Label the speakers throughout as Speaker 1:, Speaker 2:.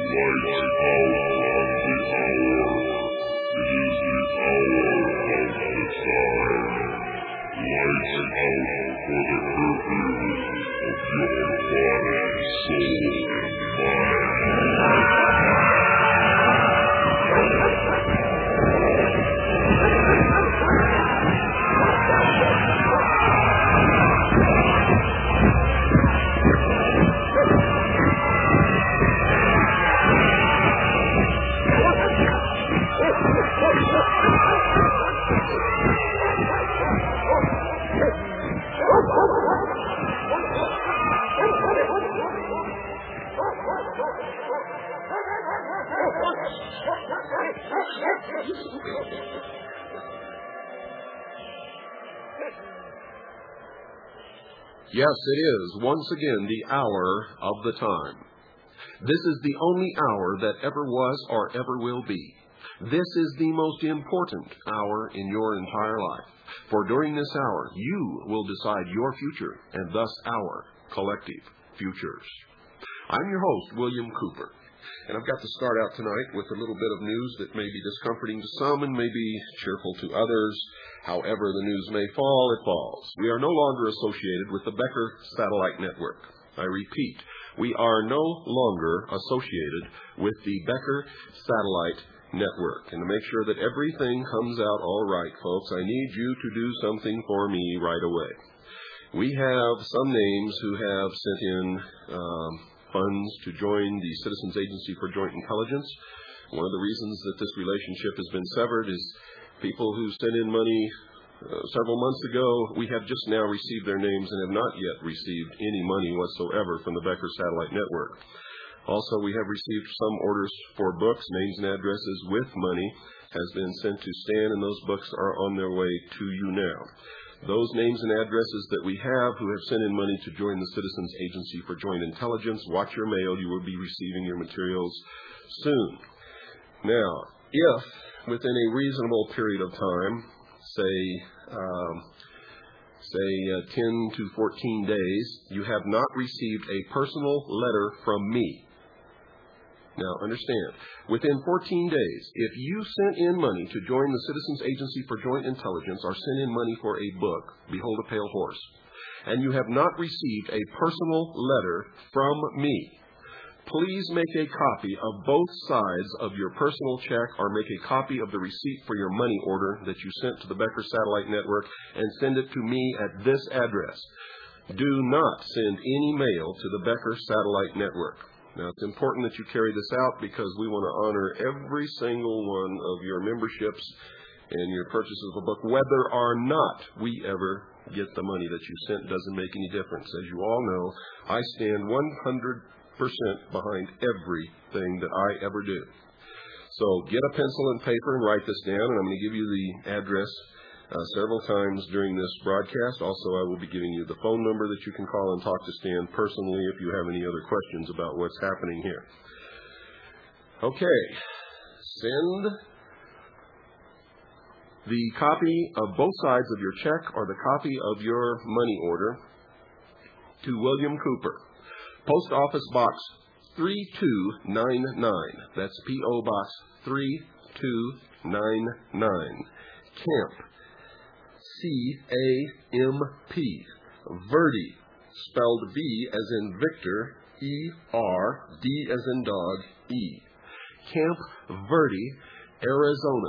Speaker 1: Yes, it is, once again, the hour of the time. This is the only hour that ever was or ever will be. This is the most important hour in your entire life. For during this hour, you will decide your future, and thus our collective futures. I'm your host, William Cooper. And I've got to start out tonight with a little bit of news that may be discomforting to some and may be cheerful to others. However the news may fall, it falls. We are no longer associated with the Becker Satellite Network. I repeat, we are no longer associated with the Becker Satellite Network. And to make sure that everything comes out all right, folks, I need you to do something for me right away. We have some names who have sent in funds to join the Citizens Agency for Joint Intelligence. One of the reasons that this relationship has been severed is people who sent in money several months ago, we have just now received their names and have not yet received any money whatsoever from the Becker Satellite Network. Also, we have received some orders for books, names and addresses with money has been sent to Stan, and those books are on their way to you now. Those names and addresses that we have who have sent in money to join the Citizens Agency for Joint Intelligence, watch your mail. You will be receiving your materials soon. Now, if within a reasonable period of time, say 10 to 14 days, you have not received a personal letter from me. Now, understand, within 14 days, if you sent in money to join the Citizens Agency for Joint Intelligence or sent in money for a book, Behold a Pale Horse, and you have not received a personal letter from me, please make a copy of both sides of your personal check or make a copy of the receipt for your money order that you sent to the Becker Satellite Network and send it to me at this address. Do not send any mail to the Becker Satellite Network. Now, it's important that you carry this out because we want to honor every single one of your memberships and your purchases of a book. Whether or not we ever get the money that you sent doesn't make any difference. As you all know, I stand 100% behind everything that I ever do. So get a pencil and paper and write this down, and I'm going to give you the address several times during this broadcast. Also, I will be giving you the phone number that you can call and talk to Stan personally if you have any other questions about what's happening here. Okay. Send the copy of both sides of your check or the copy of your money order to William Cooper, Post Office Box 3299. That's P.O. Box 3299. Camp, C-A-M-P, Verde, spelled V as in Victor, E-R, D as in dog, E. Camp Verde, Arizona,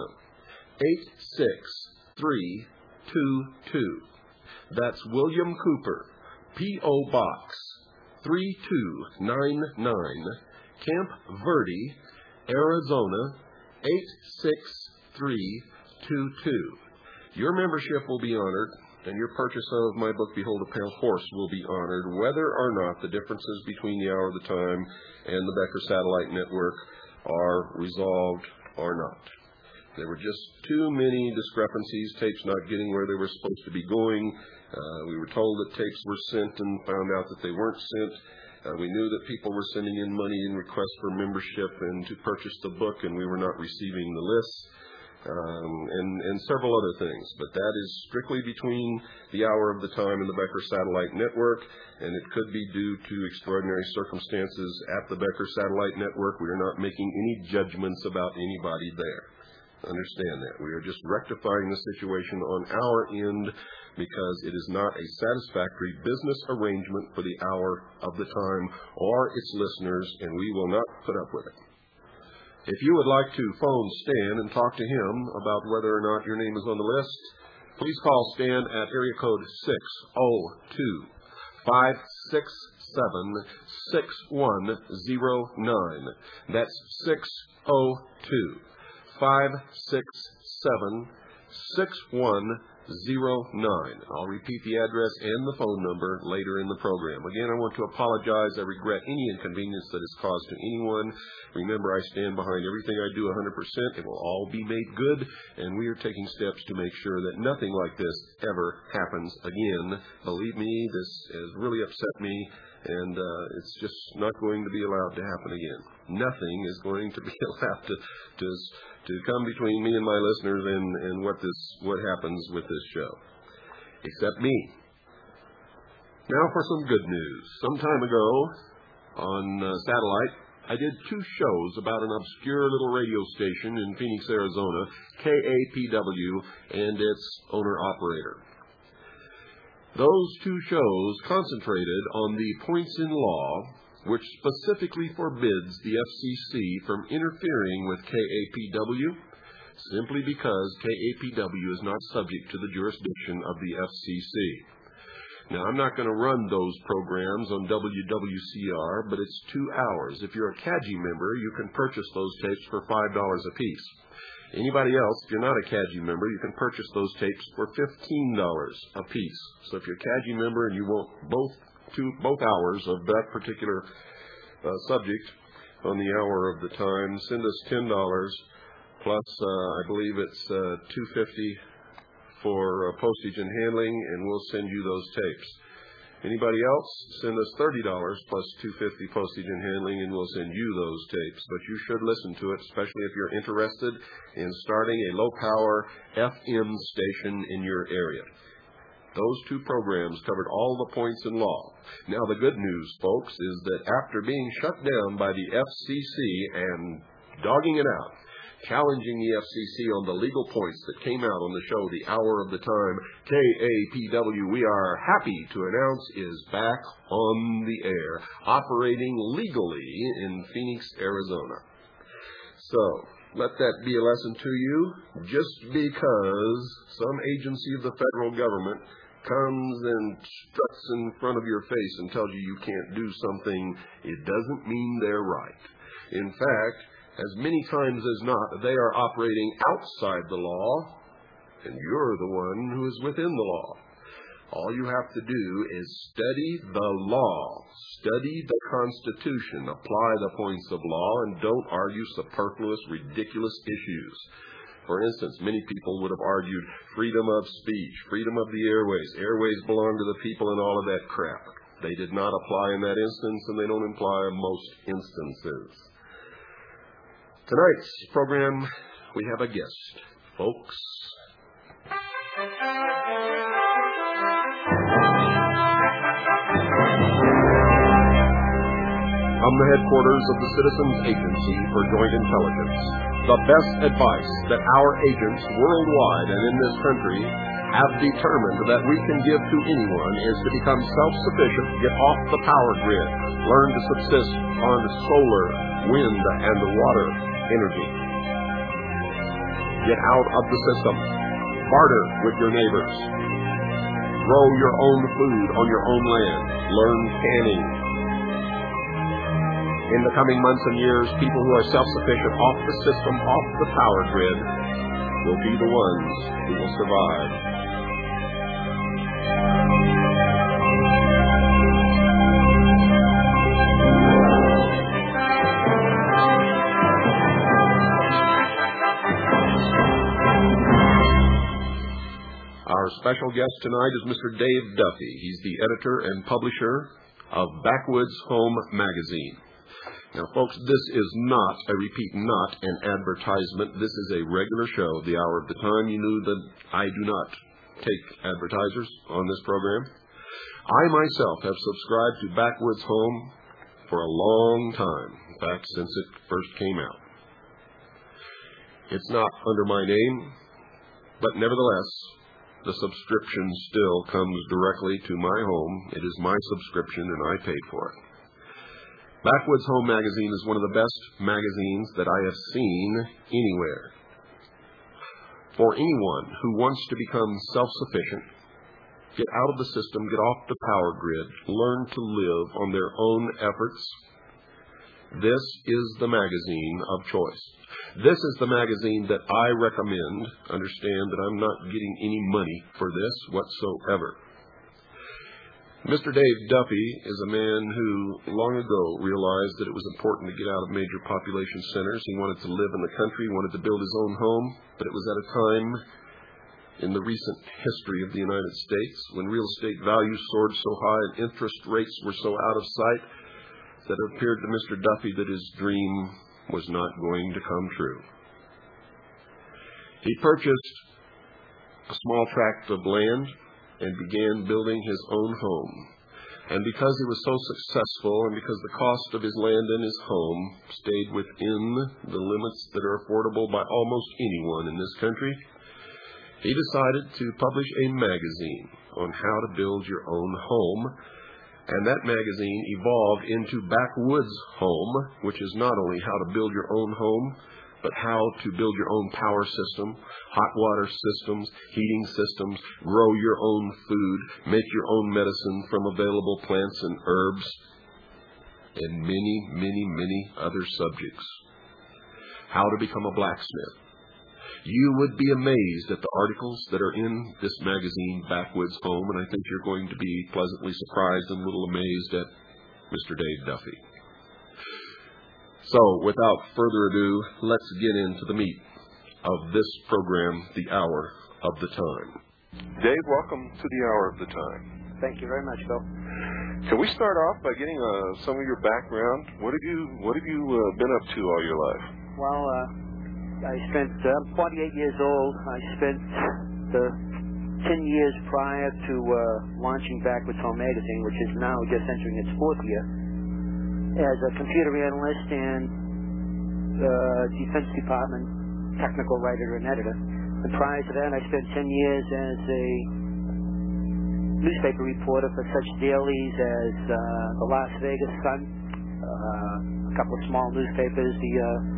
Speaker 1: 86322. That's William Cooper, P.O. Box 3299, Camp Verde, Arizona, 86322. Your membership will be honored, and your purchase of my book, Behold a Pale Horse, will be honored, whether or not the differences between the Hour of the Time and the Becker Satellite Network are resolved or not. There were just too many discrepancies, tapes not getting where they were supposed to be going. We were told that tapes were sent and found out that they weren't sent. We knew that people were sending in money in request for membership and to purchase the book, and we were not receiving the lists. and several other things. But that is strictly between the hour of the time and the Becker Satellite Network, and it could be due to extraordinary circumstances at the Becker Satellite Network. We are not making any judgments about anybody there. Understand that. We are just rectifying the situation on our end because it is not a satisfactory business arrangement for the hour of the time or its listeners, and we will not put up with it. If you would like to phone Stan and talk to him about whether or not your name is on the list, please call Stan at area code 602-567-6109. That's 602-567-6109. I'll repeat the address and the phone number later in the program. Again, I want to apologize. I regret any inconvenience that is caused to anyone. Remember, I stand behind everything I do 100%. It will all be made good, and we are taking steps to make sure that nothing like this ever happens again. Believe me, this has really upset me, and it's just not going to be allowed to happen again. Nothing is going to be allowed to come between me and my listeners and what happens with this show, except me. Now for some good news. Some time ago on satellite, I did 2 shows about an obscure little radio station in Phoenix, Arizona, KAPW, and its owner-operator. Those 2 shows concentrated on the points in law which specifically forbids the FCC from interfering with KAPW simply because KAPW is not subject to the jurisdiction of the FCC. Now, I'm not going to run those programs on WWCR, but it's 2 hours. If you're a CAGI member, you can purchase those tapes for $5 a piece. Anybody else, if you're not a CAGI member, you can purchase those tapes for $15 a piece. So if you're a CAGI member and you want both hours of that particular subject on the hour of the time, send us $10 plus I believe it's $2.50 for postage and handling, and we'll send you those tapes. Anybody else, send us $30 plus $2.50 postage and handling, and we'll send you those tapes. But you should listen to it, especially if you're interested in starting a low-power FM station in your area. Those 2 programs covered all the points in law. Now, the good news, folks, is that after being shut down by the FCC and dogging it out, challenging the FCC on the legal points that came out on the show, The Hour of the Time, KAPW, we are happy to announce, is back on the air, operating legally in Phoenix, Arizona. So, let that be a lesson to you. Just because some agency of the federal government comes and struts in front of your face and tells you can't do something, it doesn't mean they're right. In fact, as many times as not, they are operating outside the law, and you're the one who is within the law. All you have to do is study the law, study the Constitution, apply the points of law, and don't argue superfluous, ridiculous issues. For instance, many people would have argued freedom of speech, freedom of the airways. Airways belong to the people and all of that crap. They did not apply in that instance, and they don't apply in most instances. Tonight's program, we have a guest, folks. From the headquarters of the Citizens Agency for Joint Intelligence, the best advice that our agents worldwide and in this country have determined that we can give to anyone is to become self-sufficient, get off the power grid, learn to subsist on solar, wind, and water energy. Get out of the system. Barter with your neighbors. Grow your own food on your own land. Learn canning. In the coming months and years, people who are self-sufficient off the system, off the power grid, will be the ones who will survive. Our special guest tonight is Mr. Dave Duffy. He's the editor and publisher of Backwoods Home Magazine. Now, folks, this is not, I repeat, not an advertisement. This is a regular show, The Hour of the Time. You knew that I do not take advertisers on this program. I myself have subscribed to Backwoods Home for a long time, in fact, since it first came out. It's not under my name, but nevertheless, the subscription still comes directly to my home. It is my subscription, and I paid for it. Backwoods Home magazine is one of the best magazines that I have seen anywhere. For anyone who wants to become self-sufficient, get out of the system, get off the power grid, learn to live on their own efforts, this is the magazine of choice. This is the magazine that I recommend. Understand that I'm not getting any money for this whatsoever. Mr. Dave Duffy is a man who long ago realized that it was important to get out of major population centers. He wanted to live in the country, he wanted to build his own home, but it was at a time in the recent history of the United States when real estate values soared so high and interest rates were so out of sight that it appeared to Mr. Duffy that his dream was not going to come true. He purchased a small tract of land and began building his own home. And because he was so successful and because the cost of his land and his home stayed within the limits that are affordable by almost anyone in this country, he decided to publish a magazine on how to build your own home. And that magazine evolved into Backwoods Home, which is not only how to build your own home, but how to build your own power system, hot water systems, heating systems, grow your own food, make your own medicine from available plants and herbs, and many, many, many other subjects. How to become a blacksmith. You would be amazed at the articles that are in this magazine, Backwoods Home, and I think you're going to be pleasantly surprised and a little amazed at Mr. Dave Duffy. So, without further ado, let's get into the meat of this program, The Hour of the Time. Dave, welcome to The Hour of the Time.
Speaker 2: Thank you very much, Bill.
Speaker 1: Can we start off by getting some of your background? What have you been up to all your life?
Speaker 2: Well, I'm 48 years old. I spent the 10 years prior to launching Backwoods Home magazine, which is now just entering its fourth year, as a computer analyst and Defense Department technical writer and editor. And prior to that, I spent 10 years as a newspaper reporter for such dailies as the Las Vegas Sun, a couple of small newspapers, the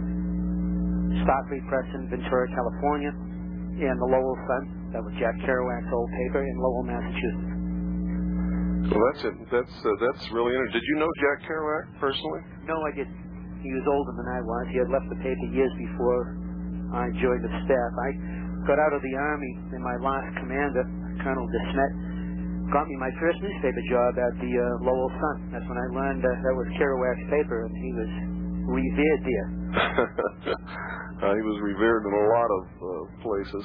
Speaker 2: Star Free Press in Ventura, California, and the Lowell Sun. That was Jack Kerouac's old paper in Lowell, Massachusetts.
Speaker 1: Well, that's really interesting. Did you know Jack Kerouac personally?
Speaker 2: No, I didn't. He was older than I was. He had left the paper years before I joined the staff. I got out of the Army, and my last commander, Colonel DeSmet, got me my first newspaper job at the Lowell Sun. That's when I learned that was Kerouac's paper, and he was revered there.
Speaker 1: He was revered in a lot of places.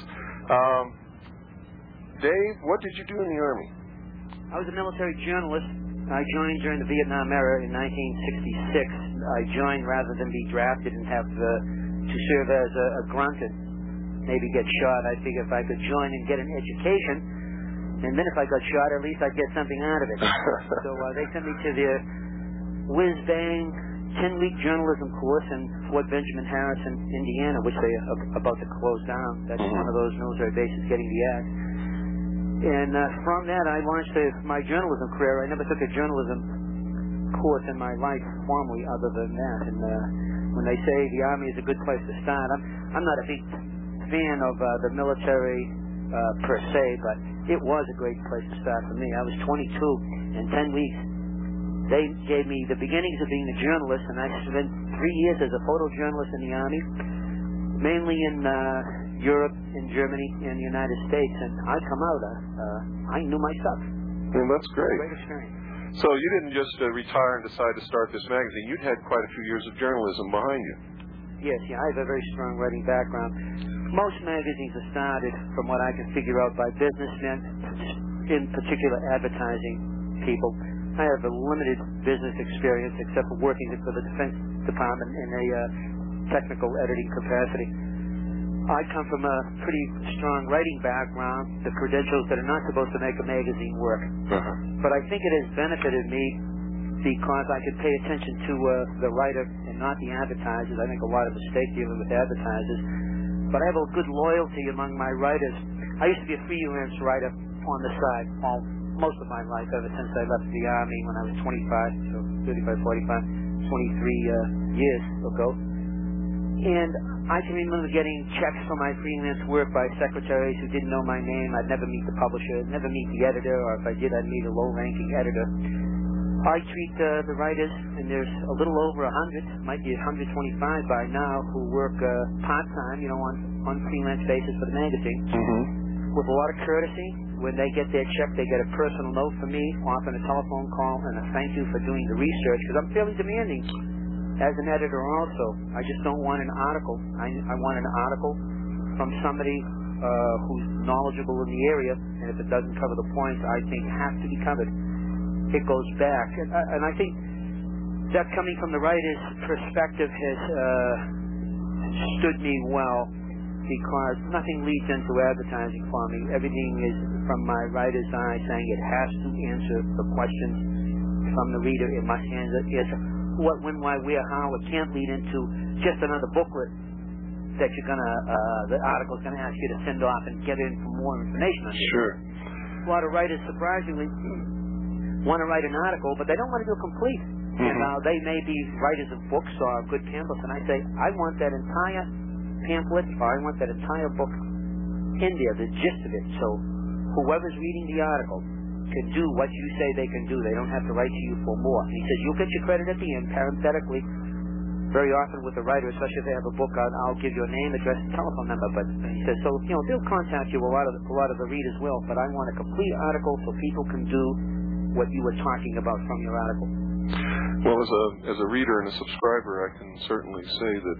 Speaker 1: Dave, what did you do in the Army?
Speaker 2: I was a military journalist. I joined during the Vietnam era in 1966. I joined rather than be drafted and have to serve as a grunt and maybe get shot. I figured if I could join and get an education, and then if I got shot, at least I'd get something out of it. So they sent me to the whiz-bang 10-week journalism course in Fort Benjamin Harrison, Indiana, which they are about to close down. That's one of those military bases getting the axe. And from that, I launched my journalism career. I never took a journalism course in my life formally other than that. And when they say the Army is a good place to start, I'm not a big fan of the military per se, but it was a great place to start for me. I was 22 in 10 weeks. They gave me the beginnings of being a journalist, and I spent 3 years as a photojournalist in the Army, mainly in Europe, in Germany, and the United States. And I come out, I knew my stuff.
Speaker 1: Well, that's great.
Speaker 2: Great experience.
Speaker 1: So you didn't just retire and decide to start this magazine. You'd had quite a few years of journalism behind you.
Speaker 2: Yes, I have a very strong writing background. Most magazines are started, from what I can figure out, by businessmen, in particular advertising people. I have a limited business experience except for working for the Defense department in a technical editing capacity. I come from a pretty strong writing background, the credentials that are not supposed to make a magazine work. But I think it has benefited me because I could pay attention to the writer and not the advertisers. I make a lot of mistake dealing with advertisers. But I have a good loyalty among my writers. I used to be a freelance writer on the side most of my life, ever since I left the Army when I was 25, so 35, 45, 23 years ago. And I can remember getting checks for my freelance work by secretaries who didn't know my name. I'd never meet the publisher, never meet the editor, or if I did, I'd meet a low-ranking editor. I treat the writers, and there's a little over 100, might be 125 by now, who work part-time, on freelance basis for the magazine, with a lot of courtesy. When they get their check, they get a personal note from me, often a telephone call, and a thank you for doing the research, because I'm fairly demanding as an editor also. I just don't want an article. I want an article from somebody who's knowledgeable in the area, and if it doesn't cover the points I think have to be covered, it goes back. And I think that coming from the writer's perspective has stood me well, because nothing leads into advertising for me. Everything is from my writer's eye, saying it has to answer the questions from the reader. It must answer what, when, why, where, how. It can't lead into just another booklet that you're the article's gonna ask you to send off and get in for more information on.
Speaker 1: Sure.
Speaker 2: A lot of writers, surprisingly, want to write an article, but they don't want to do it complete. And they may be writers of books or good pamphlets, and I say, I want that entire pamphlet, or I want that entire book in there, the gist of it, so whoever's reading the article can do what you say they can do. They don't have to write to you for more. And he says, you'll get your credit at the end, parenthetically. Very often with the writer, especially if they have a book out, I'll give you a name, address, and telephone number. But he says, so, they'll contact you. A lot of the readers will, but I want a complete article so people can do what you were talking about from your article.
Speaker 1: Well, as a reader and a subscriber, I can certainly say that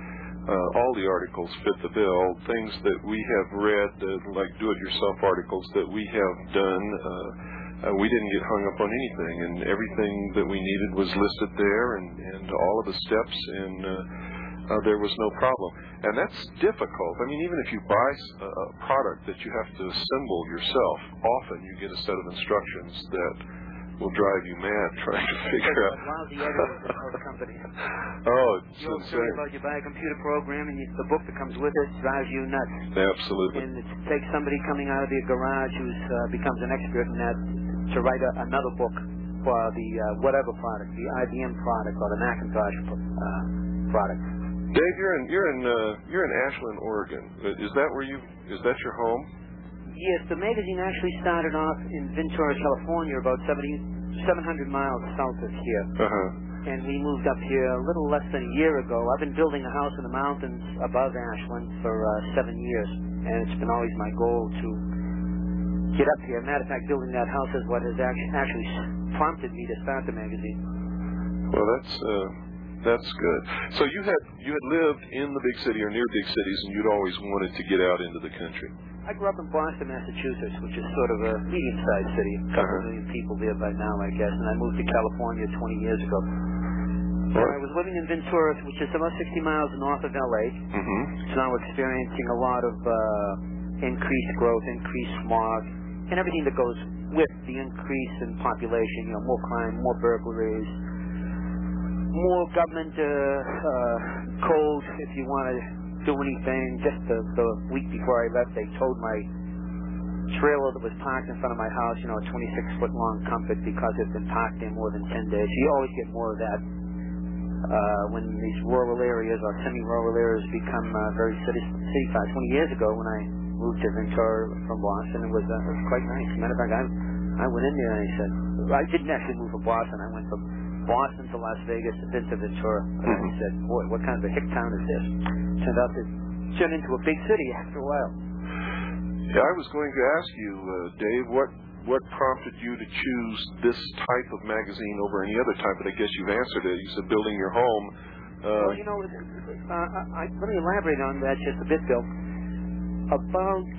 Speaker 1: all the articles fit the bill. Things that we have read, like do-it-yourself articles that we have done, we didn't get hung up on anything, and everything that we needed was listed there, and all of the steps, and there was no problem. And that's difficult. I mean, even if you buy a product that you have to assemble yourself, often you get a set of instructions that will drive you mad trying to figure out.
Speaker 2: Lousy editors of the company.
Speaker 1: Oh, it's insane.
Speaker 2: About you buy a computer program and the book that comes with it drives you nuts.
Speaker 1: Absolutely.
Speaker 2: And it takes somebody coming out of the garage who becomes an expert in that to write another book for the whatever product, the IBM product or the Macintosh product.
Speaker 1: Dave, you're in Ashland, Oregon. Is that your home?
Speaker 2: Yes, the magazine actually started off in Ventura, California, about 700 miles south of here. And we moved up here a little less than a year ago. I've been building a house in the mountains above Ashland for 7 years, and it's been always my goal to get up here. Matter of fact, building that house is what has actually prompted me to start the magazine.
Speaker 1: Well, that's good. So you had lived in the big city or near big cities, and you'd always wanted to get out into the country.
Speaker 2: I grew up in Boston, Massachusetts, which is sort of a medium-sized city. A couple million people there by now, I guess. And I moved to California 20 years ago. So I was living in Ventura, which is about 60 miles north of L.A. So now we're experiencing a lot of increased growth, increased smog, and everything that goes with the increase in population. More crime, more burglaries, more government code, if you want to do anything. Just the week before I left, they towed my trailer that was parked in front of my house, a 26-foot long Comfort, because it's been parked there more than 10 days. You always get more of that when these rural areas or semi-rural areas become very city-sized. 20 years ago, when I moved to Ventura from Boston, it was quite nice. As a matter of fact, I went in there and I said, I didn't actually move from Boston. I went from Boston to Las Vegas and then to Ventura. And I said, boy, what kind of a hick town is this? Turned out to turn into a big city after a while.
Speaker 1: Yeah, I was going to ask you, Dave, what prompted you to choose this type of magazine over any other type? But I guess you've answered it. You said building your home.
Speaker 2: Well, let me elaborate on that just a bit, Bill. About,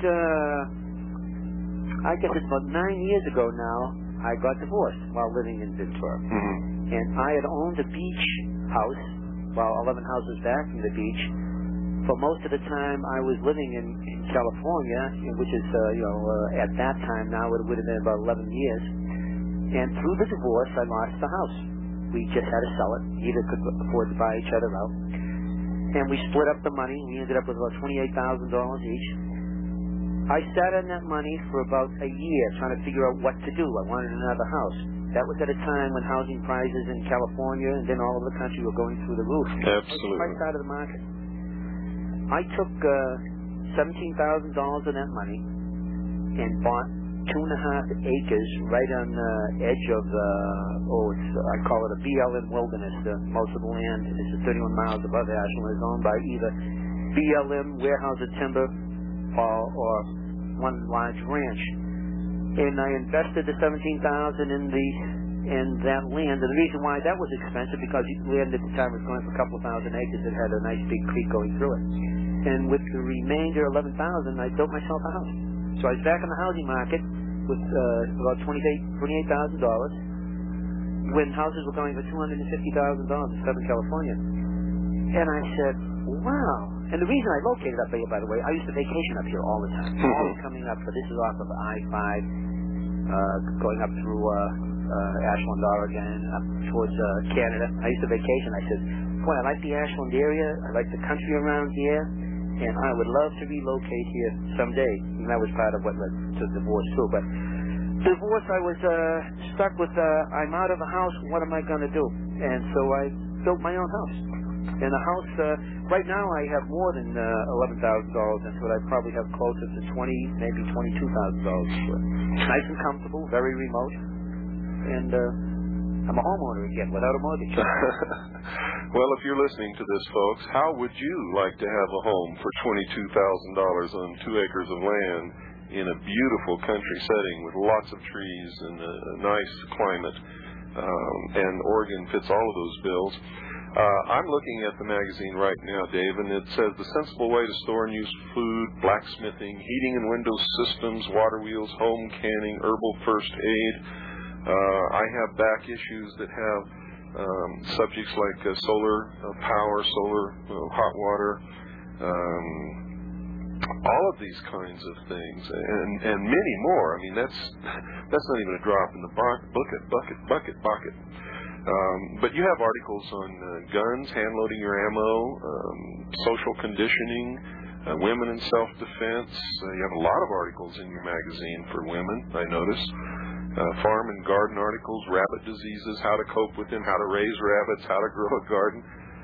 Speaker 2: I guess it's about 9 years ago now, I got divorced while living in Ventura. And I had owned a beach house well, 11 houses back from the beach. For most of the time, I was living in California, which is, at that time now it would have been about 11 years. And through the divorce, I lost the house. We just had to sell it. Neither could afford to buy each other out. And we split up the money. We ended up with about $28,000 each. I sat on that money for about a year trying to figure out what to do. I wanted another house. That was at a time when housing prices in California and then all over the country were going through the roof.
Speaker 1: Absolutely.
Speaker 2: Right out of the market. I took $17,000 of that money and bought 2.5 acres right on the edge of I call it a BLM wilderness. Most of the land is 31 miles above Ashland is owned by either BLM, Warehouse of Timber, or one large ranch. And I invested the $17,000 in that land. And the reason why that was expensive because land at the time was going for a couple of thousand acres. It had a nice big creek going through it. And with the remainder, $11,000, I built myself a house. So I was back in the housing market with about $28,000 when houses were going for $250,000 in Southern California. And I said, wow. And the reason I located up here, by the way, I used to vacation up here all the time. Always coming up, this is off of I-5, going up through Ashland, Oregon, up towards Canada. I used to vacation. I said, boy, I like the Ashland area. I like the country around here. And I would love to relocate here someday. And that was part of what led to divorce, too. But divorce, I was stuck with, I'm out of a house. What am I going to do? And so I built my own house. And the house, right now I have more than $11,000 into it. I probably have closer to maybe $22,000 into it. Nice and comfortable, very remote. And I'm a homeowner again without a mortgage.
Speaker 1: Well, if you're listening to this, folks, how would you like to have a home for $22,000 on 2 acres of land in a beautiful country setting with lots of trees and a nice climate? And Oregon fits all of those bills. I'm looking at the magazine right now, Dave, and it says the sensible way to store and use food, blacksmithing, heating and window systems, water wheels, home canning, herbal first aid. I have back issues that have subjects like solar power, solar hot water, all of these kinds of things, and many more. I mean, that's not even a drop in the bucket. But you have articles on guns, hand-loading your ammo, social conditioning, women in self-defense. You have a lot of articles in your magazine for women, I notice. Farm and garden articles, rabbit diseases, how to cope with them, how to raise rabbits, how to grow a garden.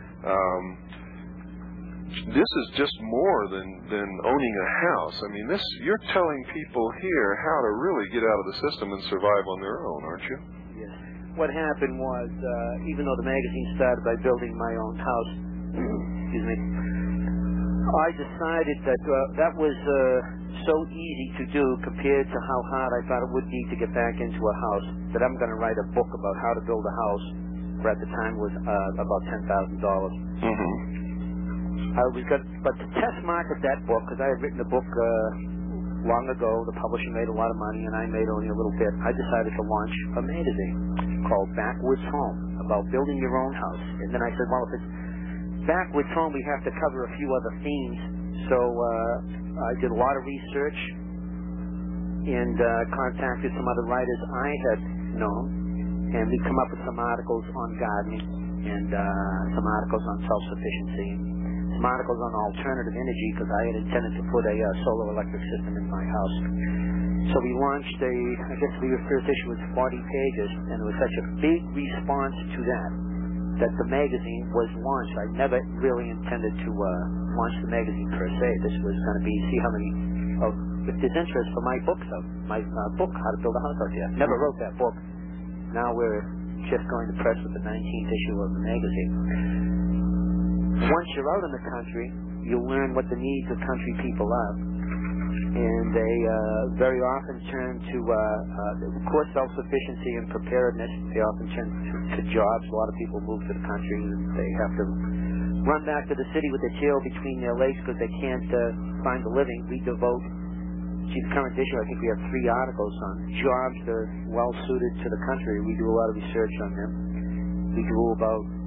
Speaker 1: This is just more than owning a house. I mean, you're telling people here how to really get out of the system and survive on their own, aren't you?
Speaker 2: Yes. What happened was, even though the magazine started by building my own house, excuse me, I decided that that was so easy to do compared to how hard I thought it would be to get back into a house, that I'm going to write a book about how to build a house, for at the time was about $10,000.
Speaker 1: Mm-hmm.
Speaker 2: But to test market that book, because I had written a book long ago, the publisher made a lot of money and I made only a little bit, I decided to launch a magazine called Backwoods Home, about building your own house. And then I said, well, if it's Backwoods Home, we have to cover a few other themes. So I did a lot of research and contacted some other writers I had known, and we come up with some articles on gardening and some articles on self-sufficiency, some articles on alternative energy, because I had intended to put a solar electric system in my house. So we launched I guess the first issue was 40 pages, and there was such a big response to that the magazine was launched. I never really intended to launch the magazine per se. This was going to be, see how many, if there's interest for my book, How to Build a House Out Here. Never wrote that book. Now we're just going to press with the 19th issue of the magazine. Once you're out in the country, you learn what the needs of country people are. And they very often turn to, of course, self-sufficiency and preparedness. They often turn to jobs. A lot of people move to the country and they have to run back to the city with their tail between their legs because they can't find a living. We devote, the current issue, I think we have 3 articles on jobs that are well-suited to the country. We do a lot of research on them. We do about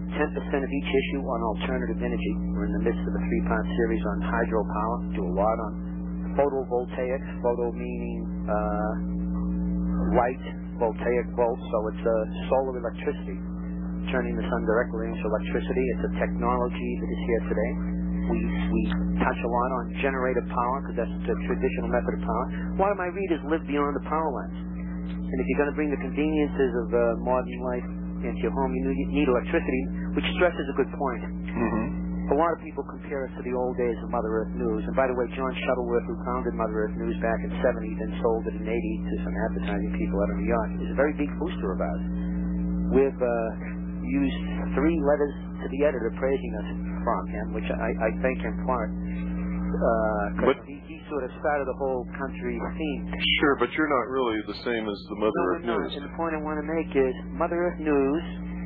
Speaker 2: 10% of each issue on alternative energy. We're in the midst of a 3-part series on hydropower. Do a lot on photovoltaics. Photo meaning light, voltaic volt, so it's solar electricity, turning the sun directly into electricity. It's a technology that is here today. We touch a lot on generator power because that's the traditional method of power. A lot of my readers live beyond the power lines. And if you're going to bring the conveniences of modern life into your home, you need electricity, which stresses a good point. A lot of people compare us to the old days of Mother Earth News. And by the way, John Shuttleworth, who founded Mother Earth News back in the 70s and sold it in 80 to some advertising people out of New York, is a very big booster of ours. We've used 3 letters to the editor praising us from him, which I thank him for it. Because he sort of started the whole country theme.
Speaker 3: Sure, but you're not really the same as the Mother Earth News.
Speaker 2: And the point I want to make is Mother Earth News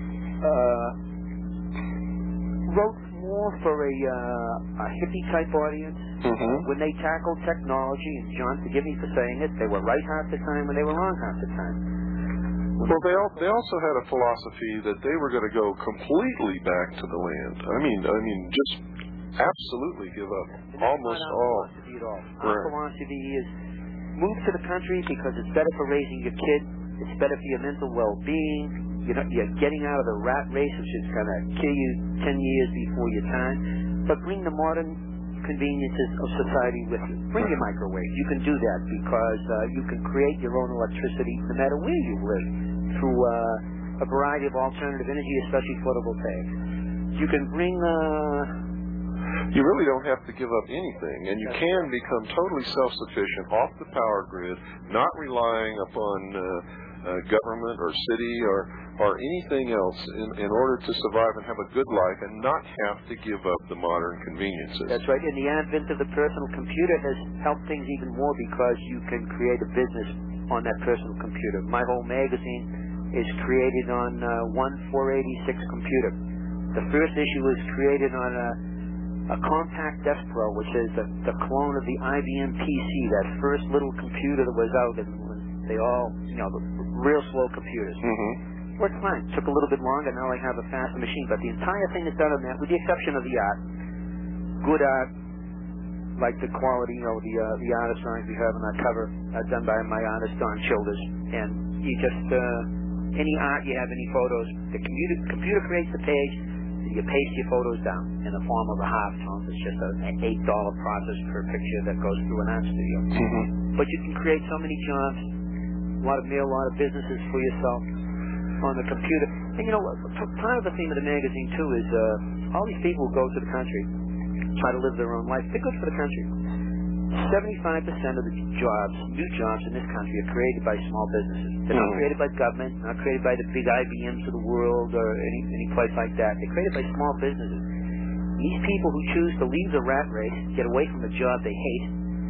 Speaker 2: wrote more for a hippie-type audience. When they tackled technology, and John, forgive me for saying it, they were right half the time and they were wrong half the time.
Speaker 3: Well, they also had a philosophy that they were going to go completely back to the land. I mean, just absolutely give up almost all.
Speaker 2: Our philosophy is move to the country because it's better for raising your kid. It's better for your mental well-being. You're getting out of the rat race, which is going to kill you 10 years before your time. But bring the modern conveniences of society with you. Bring your microwave. You can do that because you can create your own electricity no matter where you live through a variety of alternative energy, especially photovoltaics. You can bring...
Speaker 3: You really don't have to give up anything, and you can become totally self-sufficient off the power grid, not relying upon government or city or anything else in order to survive and have a good life and not have to give up the modern conveniences.
Speaker 2: That's right, and the advent of the personal computer has helped things even more because you can create a business on that personal computer. My whole magazine is created on one 486 computer. The first issue was created on a Compaq Desk Pro, which is the clone of the IBM PC, that first little computer that was out, and they all, the real slow computers. Worked fine. Took a little bit longer. Now I have a faster machine, but the entire thing is done on that, with the exception of the art. Good art, like the quality, the artist drawings we have on our cover, done by my artist Don Childers. And you just any art you have, any photos, the computer creates the page. You paste your photos down in the form of a half-tone. It's just an $8 process per picture that goes through an art studio. But you can create so many jobs, a lot of mail, a lot of businesses for yourself on the computer. And part of the theme of the magazine too is all these people who go to the country, try to live their own life. They're good for the country. 75% of the jobs, new jobs in this country, are created by small businesses. They're not created by government, not created by the big IBMs of the world or any place like that. They're created by small businesses. These people who choose to leave the rat race, get away from the job they hate,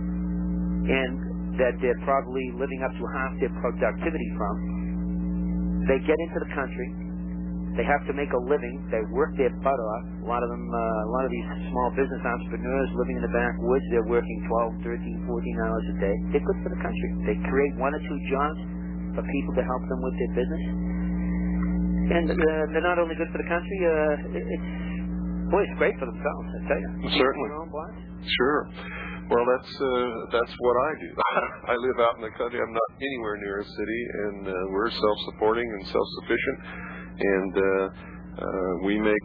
Speaker 2: and that they're probably living up to half their productivity from, they get into the country. They have to make a living. They work their butt off. A lot of these small business entrepreneurs living in the backwoods, they're working 12, 13, 14 hours a day. They're good for the country. They create 1 or 2 jobs for people to help them with their business. And they're not only good for the country, it's great for themselves, I tell you.
Speaker 3: Certainly.
Speaker 2: Their own boss.
Speaker 3: Sure. Well, that's what I do. I live out in the country. I'm not anywhere near a city, and we're self-supporting and self-sufficient. And we make,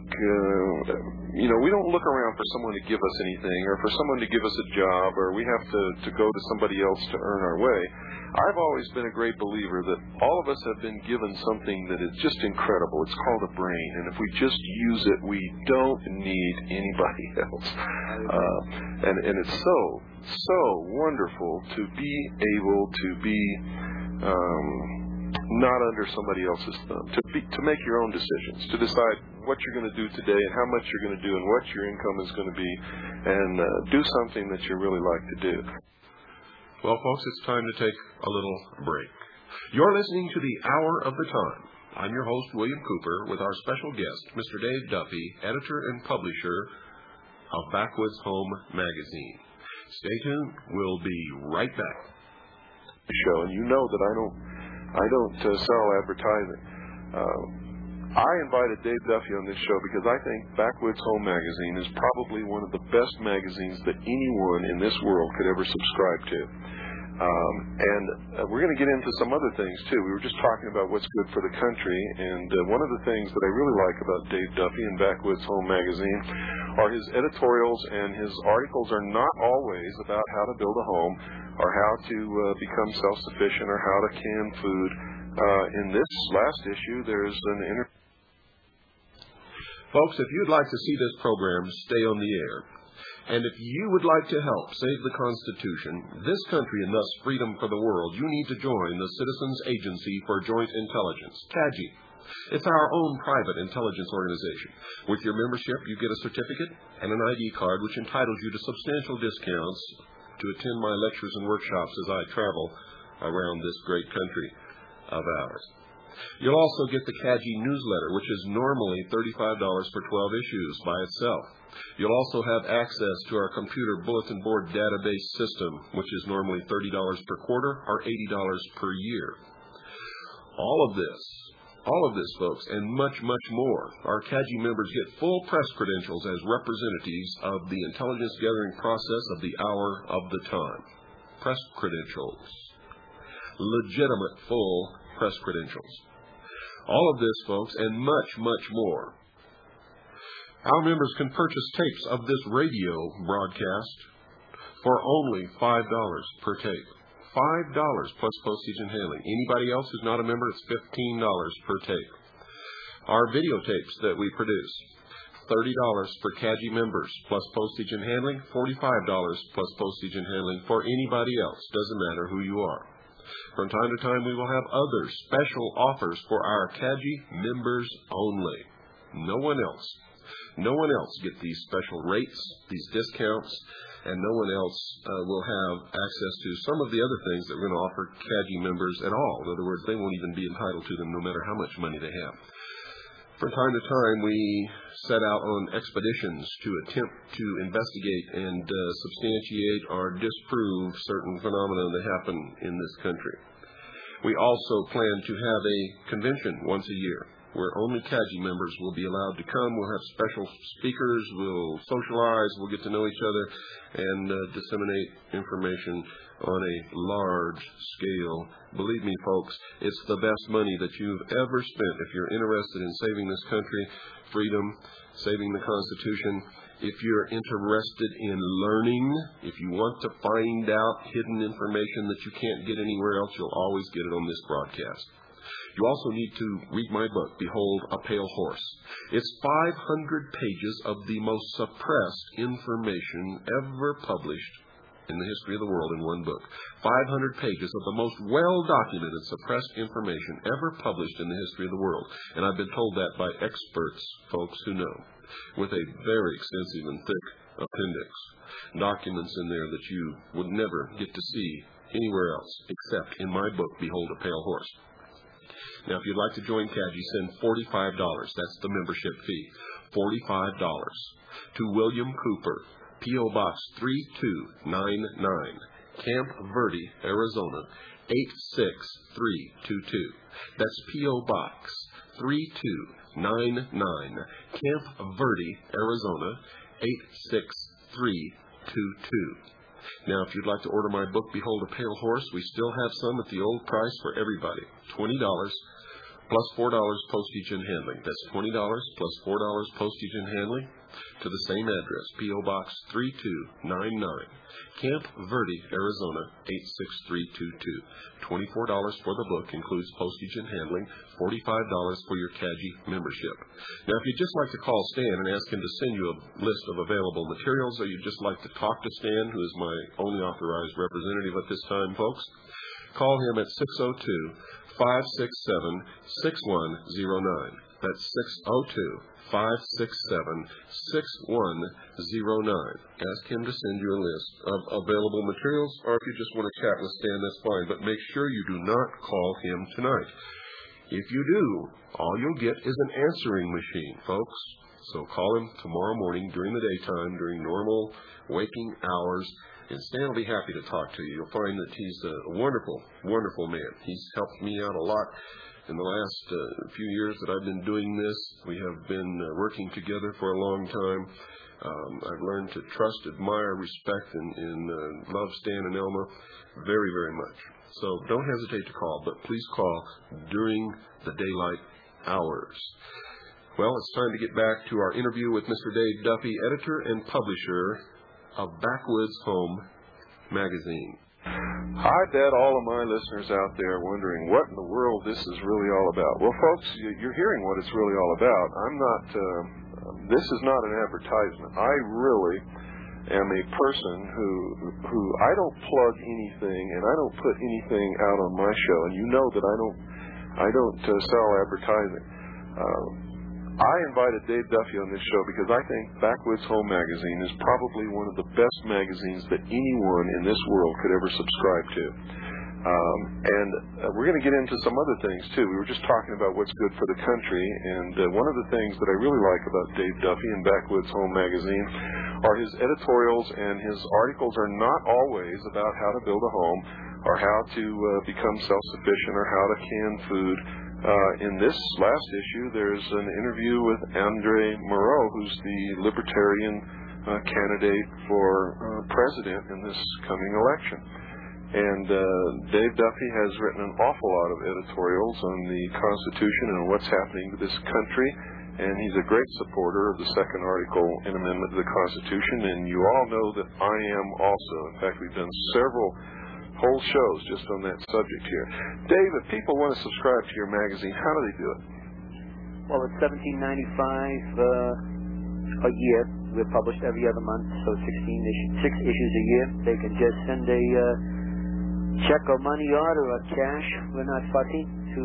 Speaker 3: we don't look around for someone to give us anything or for someone to give us a job or we have to go to somebody else to earn our way. I've always been a great believer that all of us have been given something that is just incredible. It's called a brain. And if we just use it, we don't need anybody else. And it's so wonderful to be able to be not under somebody else's thumb, to make your own decisions, to decide what you're going to do today and how much you're going to do and what your income is going to be, and do something that you really like to do.
Speaker 1: Well, folks, it's time to take a little break. You're listening to the Hour of the Time. I'm your host, William Cooper, with our special guest, Mr. Dave Duffy, editor and publisher of Backwoods Home Magazine. Stay tuned. We'll be right back.
Speaker 3: Show, and you know that I don't sell advertising. I invited Dave Duffy on this show because I think Backwoods Home Magazine is probably one of the best magazines that anyone in this world could ever subscribe to. We're going to get into some other things, too. We were just talking about what's good for the country, and one of the things that I really like about Dave Duffy and Backwoods Home Magazine are his editorials, and his articles are not always about how to build a home or how to become self-sufficient or how to can food. In this last issue, there's an interview.
Speaker 1: Folks, if you'd like to see this program stay on the air, and if you would like to help save the Constitution, this country, and thus freedom for the world, you need to join the Citizens Agency for Joint Intelligence, CAJI. It's our own private intelligence organization. With your membership, you get a certificate and an ID card which entitles you to substantial discounts to attend my lectures and workshops as I travel around this great country of ours. You'll also get the CAJI newsletter, which is normally $35 for 12 issues by itself. You'll also have access to our computer bulletin board database system, which is normally $30 per quarter or $80 per year. All of this, folks, and much, much more. Our CAJI members get full press credentials as representatives of the intelligence gathering process of the hour of the time. Press credentials. Legitimate full press credentials. All of this, folks, and much, much more. Our members can purchase tapes of this radio broadcast for only $5 per tape. $5 plus postage and handling. Anybody else who's not a member, it's $15 per tape. Our videotapes that we produce, $30 for CAJI members plus postage and handling, $45 plus postage and handling for anybody else. Doesn't matter who you are. From time to time, we will have other special offers for our CAJI members only. No one else gets these special rates, these discounts, and no one else will have access to some of the other things that we're going to offer CAJI members at all. In other words, they won't even be entitled to them no matter how much money they have. From time to time, we set out on expeditions to attempt to investigate and substantiate or disprove certain phenomena that happen in this country. We also plan to have a convention once a year where only CAJI members will be allowed to come. We'll have special speakers, we'll socialize, we'll get to know each other, and disseminate information on a large scale. Believe me, folks, it's the best money that you've ever spent if you're interested in saving this country, freedom, saving the Constitution. If you're interested in learning, if you want to find out hidden information that you can't get anywhere else, you'll always get it on this broadcast. You also need to read my book, Behold a Pale Horse. It's 500 pages of the most suppressed information ever published in the history of the world in one book. 500 pages of the most well-documented suppressed information ever published in the history of the world. And I've been told that by experts, folks who know, with a very extensive and thick appendix. Documents in there that you would never get to see anywhere else except in my book, Behold a Pale Horse. Now, if you'd like to join CAJI, send $45. That's the membership fee. $45 to William Cooper, P.O. Box 3299, Camp Verde, Arizona, 86322. That's P.O. Box 3299, Camp Verde, Arizona, 86322. Now, if you'd like to order my book, Behold a Pale Horse, we still have some at the old price for everybody. $20 plus $4 postage and handling. That's $20 plus $4 postage and handling to the same address, P.O. Box 3299, Camp Verde, Arizona, 86322. $24 for the book includes postage and handling, $45 for your CAJI membership. Now, if you'd just like to call Stan and ask him to send you a list of available materials, or you'd just like to talk to Stan, who is my only authorized representative at this time, folks, call him at 602-567-6109. That's 602-567-6109. Ask him to send you a list of available materials, or if you just want to chat with Stan, that's fine. But make sure you do not call him tonight. If you do, all you'll get is an answering machine, folks. So call him tomorrow morning during the daytime, during normal waking hours, and Stan will be happy to talk to you. You'll find that he's a wonderful, wonderful man. He's helped me out a lot In the last few years that I've been doing this, we have been working together for a long time. I've learned to trust, admire, respect, and love Stan and Elma very, very much. So don't hesitate to call, but please call during the daylight hours. Well, it's time to get back to our interview with Mr. Dave Duffy, editor and publisher of Backwoods Home magazine.
Speaker 3: I bet all of my listeners out there wondering what in the world this is really all about. Well, folks, you're hearing what it's really all about. This is not an advertisement. I really am a person who I don't plug anything and I don't put anything out on my show. And you know that I don't sell advertising. I invited Dave Duffy on this show because I think Backwoods Home magazine is probably one of the best magazines that anyone in this world could ever subscribe to. And we're going to get into some other things, too. We were just talking about what's good for the country, and one of the things that I really like about Dave Duffy and Backwoods Home magazine are his editorials, and his articles are not always about how to build a home or how to become self-sufficient or how to can food. In this last issue, there's an interview with Andre Moreau, who's the Libertarian candidate for president in this coming election. And Dave Duffy has written an awful lot of editorials on the Constitution and what's happening to this country, and he's a great supporter of the second article and amendment to the Constitution, and you all know that I am also. In fact, we've done several whole shows just on that subject here. Dave, if people want to subscribe to your magazine, how do they do it?
Speaker 2: Well, it's $17.95 a year. We're published every other month, so 6 issues a year. They can just send a check or money order or cash, we're not fussy, to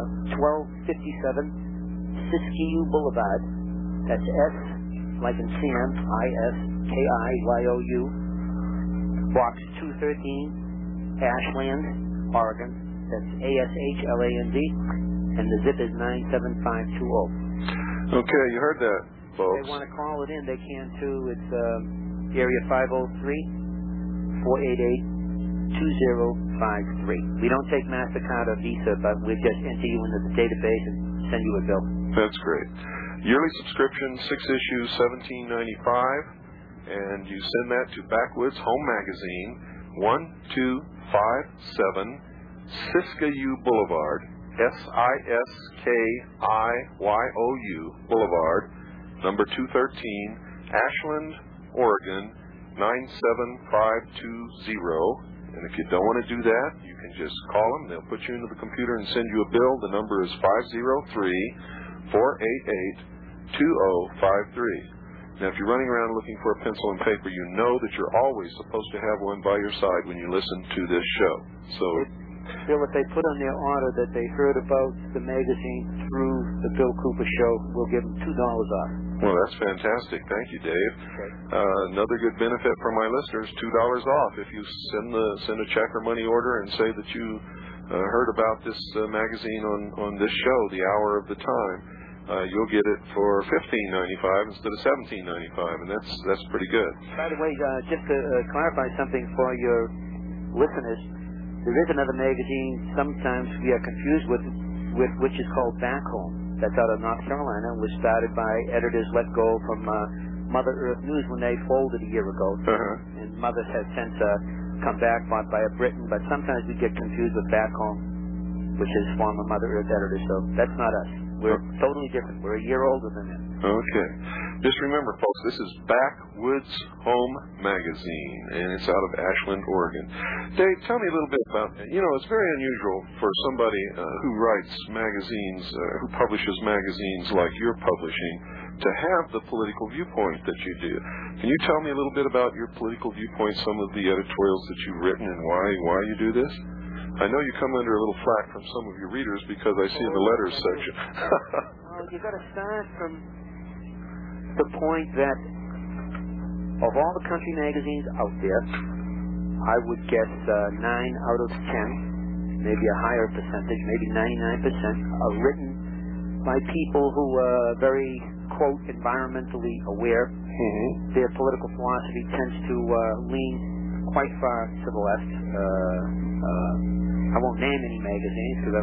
Speaker 2: 1257 Siskiyou Boulevard. That's S, like in Sam, I-S-K-I-Y-O-U, Box 213, Ashland, Oregon. That's ASHLAND, and the zip is 97520.
Speaker 3: Okay, you heard that, folks.
Speaker 2: If they want to call it in, they can too. It's area 503-488-2053. We don't take MasterCard or Visa, but we just enter you into the database and send you a bill. That's
Speaker 3: great. Yearly subscription, 6 issues, $17.95, and you send that to Backwoods Home Magazine, 1257 Siskiyou Boulevard, Siskiyou Boulevard, number 213, Ashland, Oregon, 97520. And if you don't want to do that, you can just call them. They'll put you into the computer and send you a bill. The number is 503-488-2053. Now, if you're running around looking for a pencil and paper, you know that you're always supposed to have one by your side when you listen to this show. So,
Speaker 2: Bill, if they put on their order that they heard about the magazine through the Bill Cooper Show, we'll give them $2 off.
Speaker 3: Well, that's fantastic. Thank you, Dave.
Speaker 2: Okay.
Speaker 3: Another good benefit for my listeners, $2 off if you send a check or money order and say that you heard about this magazine on this show, The Hour of the Time. You'll get it for $15.95 instead of $17.95, and that's pretty good.
Speaker 2: By the way, just to clarify something for your listeners, there is another magazine sometimes we are confused with which is called Back Home. That's out of North Carolina. It was started by editors let go from Mother Earth News when they folded a year ago.
Speaker 3: Uh-huh.
Speaker 2: And Mother has since come back, bought by a Briton, but sometimes we get confused with Back Home, which is former Mother Earth editors, so that's not us. We're totally different. We're a year older than them.
Speaker 3: Okay. Just remember, folks, this is Backwoods Home Magazine, and it's out of Ashland, Oregon. Dave, tell me a little bit about, it's very unusual for somebody who writes magazines, who publishes magazines like you're publishing, to have the political viewpoint that you do. Can you tell me a little bit about your political viewpoint, some of the editorials that you've written, and why you do this? I know you come under a little flack from some of your readers because I see in the letters section.
Speaker 2: Well, you got to start from the point that of all the country magazines out there, I would guess 9 out of 10, maybe a higher percentage, maybe 99%, are written by people who are very, quote, environmentally aware.
Speaker 3: Mm-hmm.
Speaker 2: Their political philosophy tends to lean quite far to the left. I won't name any magazines because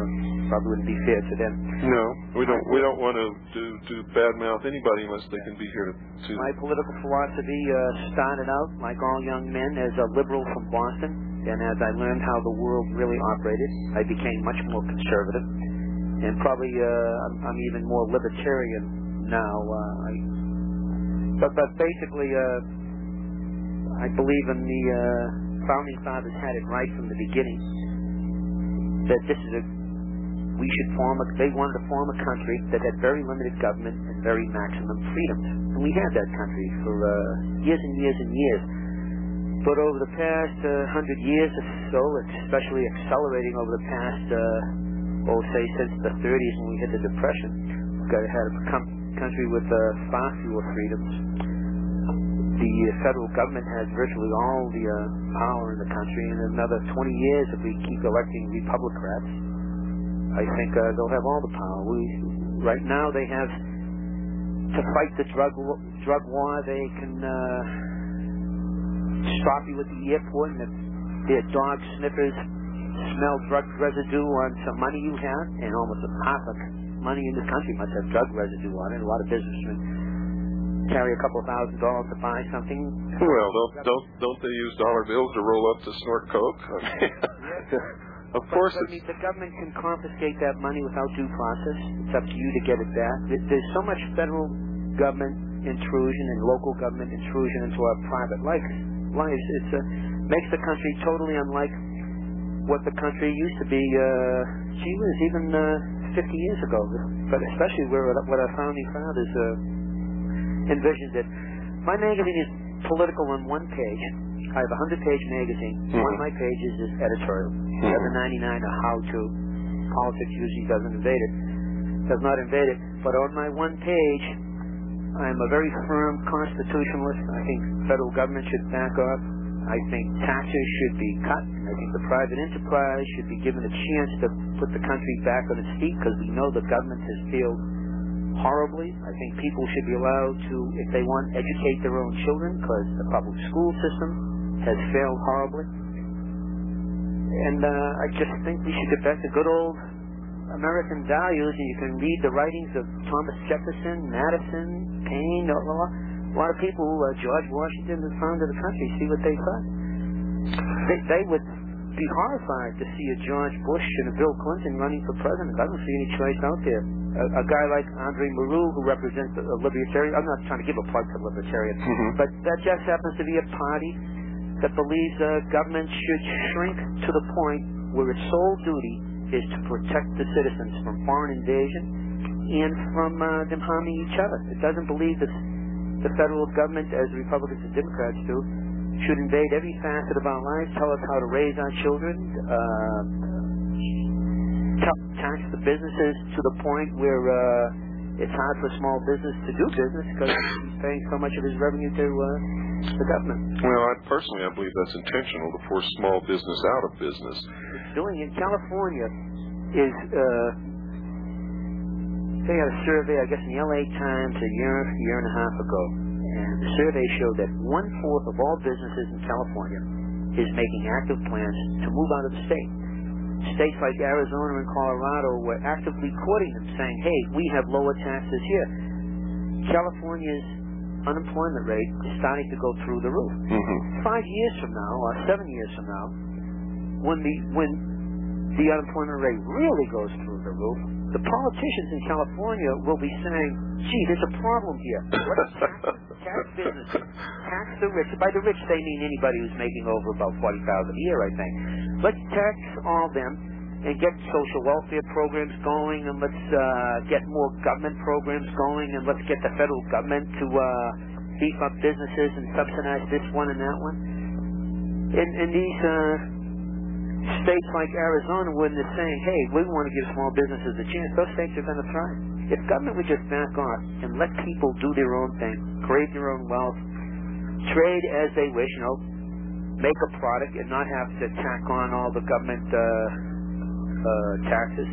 Speaker 2: probably wouldn't be fair to them.
Speaker 3: No, we don't want to badmouth anybody unless they can be here to.
Speaker 2: My political philosophy started out, like all young men, as a liberal from Boston, and as I learned how the world really operated, I became much more conservative, and probably I'm even more libertarian now. But basically, I believe in the founding fathers had it right from the beginning that this is they wanted to form a country that had very limited government and very maximum freedoms. And we had that country for years and years and years. But over the past 100 years or so, especially accelerating over the past, say since the 30s when we hit the Depression, we've had a country with far fewer freedoms. The federal government has virtually all the power in the country. In another 20 years, if we keep electing Republicans, I think they'll have all the power. Right now, they have to fight the drug war. They can stop you at the airport, and if their dog sniffers smell drug residue on some money you have, and almost half of money in this country must have drug residue on it. A lot of businessmen carry a couple of $1,000s to buy something.
Speaker 3: Well, don't they use dollar bills to roll up to snort coke? Of course.
Speaker 2: But the government can confiscate that money without due process. It's up to you to get it back. There's so much federal government intrusion and local government intrusion into our private lives. It makes the country totally unlike what the country used to be. Even 50 years ago. But especially what our founding fathers envisioned it. My magazine is political on one page. I have a 100-page magazine. Mm-hmm. One of my pages is editorial. The other 99 are how-to. Politics usually does not invade it. But on my one page, I'm a very firm constitutionalist. I think federal government should back off. I think taxes should be cut. I think the private enterprise should be given a chance to put the country back on its feet, because we know the government has failed horribly. I think people should be allowed to, if they want, educate their own children, because the public school system has failed horribly. And I just think we should get back to good old American values. And you can read the writings of Thomas Jefferson, Madison, Paine, a lot of people, George Washington, the founder of the country, see what they thought. They would be horrified to see a George Bush and a Bill Clinton running for president. I don't see any choice out there. A guy like Andre Marou, who represents a libertarian, I'm not trying to give a plug to libertarians, but that just happens to be a party that believes government should shrink to the point where its sole duty is to protect the citizens from foreign invasion and from them harming each other. It doesn't believe that the federal government, as Republicans and Democrats do, should invade every facet of our lives, tell us how to raise our children, tax the businesses to the point where it's hard for small business to do business because he's paying so much of his revenue to the government.
Speaker 3: Well, I believe that's intentional to force small business out of business.
Speaker 2: It's doing in California is they had a survey, I guess, in the LA Times a year and a half ago, and the survey showed that 1/4 of all businesses in California is making active plans to move out of the state. States like Arizona and Colorado were actively courting them, saying, hey, we have lower taxes here. California's unemployment rate is starting to go through the roof. 5 years from now, or 7 years from now, when the unemployment rate really goes through the roof, the politicians in California will be saying, gee, there's a problem here. Let's tax businesses, tax the rich. By the rich, they mean anybody who's making over about $40,000 a year, I think. Let's tax all them and get social welfare programs going, and let's get more government programs going, and let's get the federal government to beef up businesses and subsidize this one and that one. In these states like Arizona, when they're saying, hey, we want to give small businesses a chance, those states are going to thrive. If government would just back off and let people do their own thing, create their own wealth, trade as they wish, make a product and not have to tack on all the government taxes,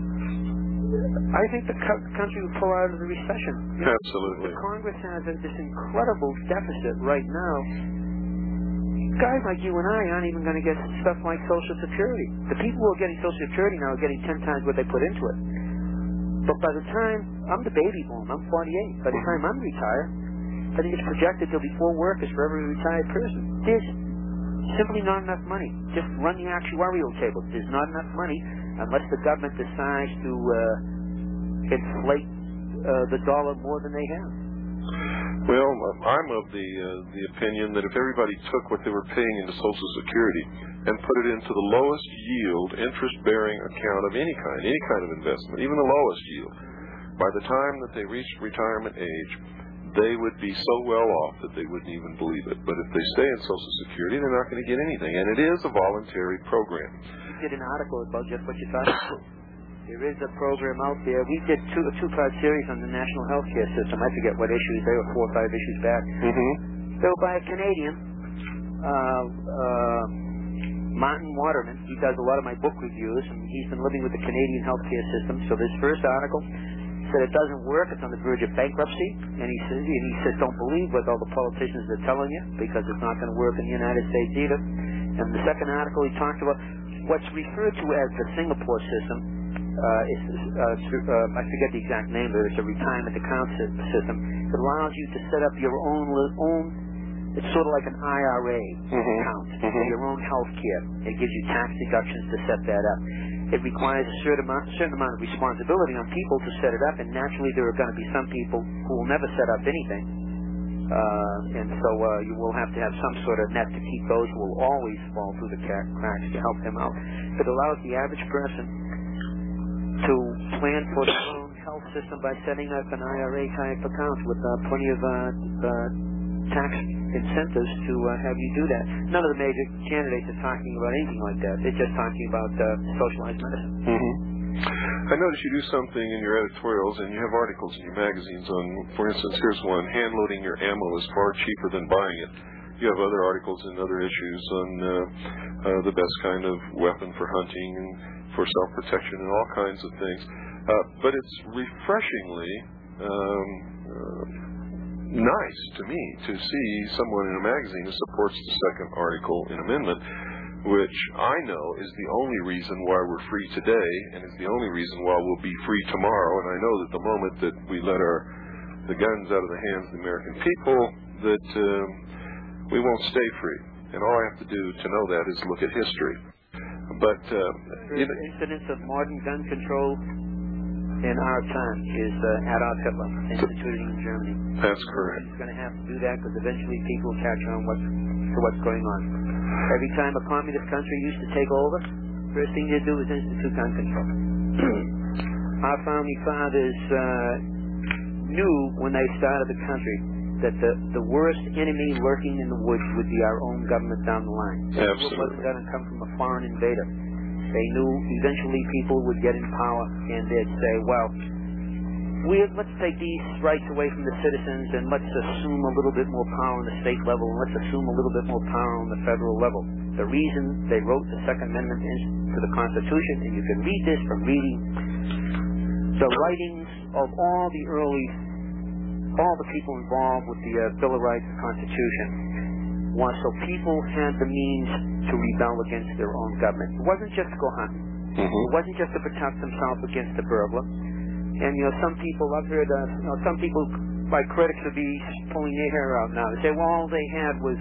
Speaker 2: I think the country would pull out of the recession.
Speaker 3: Absolutely.
Speaker 2: The Congress has this incredible deficit right now. guys like you and I aren't even going to get stuff like Social Security. The people who are getting Social Security now are getting 10 times what they put into it. But by the time, I'm the baby boom, I'm 48. By the time I'm retired, I think it's projected there'll be 4 workers for every retired person. There's simply not enough money. Just run the actuarial table. There's not enough money unless the government decides to inflate the dollar more than they have.
Speaker 3: Well, I'm of the opinion that if everybody took what they were paying into Social Security and put it into the lowest yield, interest-bearing account of any kind of investment, even the lowest yield, by the time that they reached retirement age, they would be so well off that they wouldn't even believe it. But if they stay in Social Security, they're not going to get anything. And it is a voluntary program.
Speaker 2: You did an article about just what you thought. There is a program out there. We did a two-part series on the national health care system. I forget what issues. They were 4 or 5 issues back.
Speaker 3: Mm-hmm.
Speaker 2: They were by a Canadian, Martin Waterman. He does a lot of my book reviews, and he's been living with the Canadian health care system. So this first article said it doesn't work. It's on the verge of bankruptcy. And he says don't believe what all the politicians are telling you, because it's not going to work in the United States either. And the second article, he talked about what's referred to as the Singapore system. I forget the exact name, but it's a retirement account system. It allows you to set up your own. It's sort of like an IRA account for your own health care. It gives you tax deductions to set that up. It requires a certain amount of responsibility on people to set it up, and naturally there are going to be some people who will never set up anything. And so you will have to have some sort of net to keep those who will always fall through the cracks to help them out. It allows the average person to plan for their own health system by setting up an IRA type account with plenty of tax incentives to have you do that. None of the major candidates are talking about anything like that. They're just talking about socialized medicine.
Speaker 3: Mm-hmm. I noticed you do something in your editorials, and you have articles in your magazines on, for instance, here's one, hand loading your ammo is far cheaper than buying it. You have other articles and other issues on the best kind of weapon for hunting and for self-protection and all kinds of things. But it's refreshingly nice to me to see someone in a magazine who supports the second article in amendment, which I know is the only reason why we're free today and is the only reason why we'll be free tomorrow. And I know that the moment that we let the guns out of the hands of the American people, that we won't stay free. And all I have to do to know that is look at history. But
Speaker 2: the incidence of modern gun control in our time is Adolf Hitler, instituted in Germany.
Speaker 3: That's correct.
Speaker 2: He's going to have to do that because eventually people will catch on to what's going on. Every time a communist country used to take over, first thing they do is institute gun control. Our founding fathers knew when they started the country that the worst enemy lurking in the woods would be our own government down the line.
Speaker 3: Absolutely.
Speaker 2: It wasn't going to come from a foreign invader. They knew eventually people would get in power and they'd say, well, let's take these rights away from the citizens and let's assume a little bit more power on the state level and let's assume a little bit more power on the federal level. The reason they wrote the Second Amendment to the Constitution, and you can read this from reading the writings of all the people involved with the Bill of Rights and Constitution, was so people had the means to rebel against their own government. It wasn't just to go hunting. It wasn't just to protect themselves against the burglar. And, some people, I've heard, some people, like critics, would be pulling their hair out now. They say, well, all they had was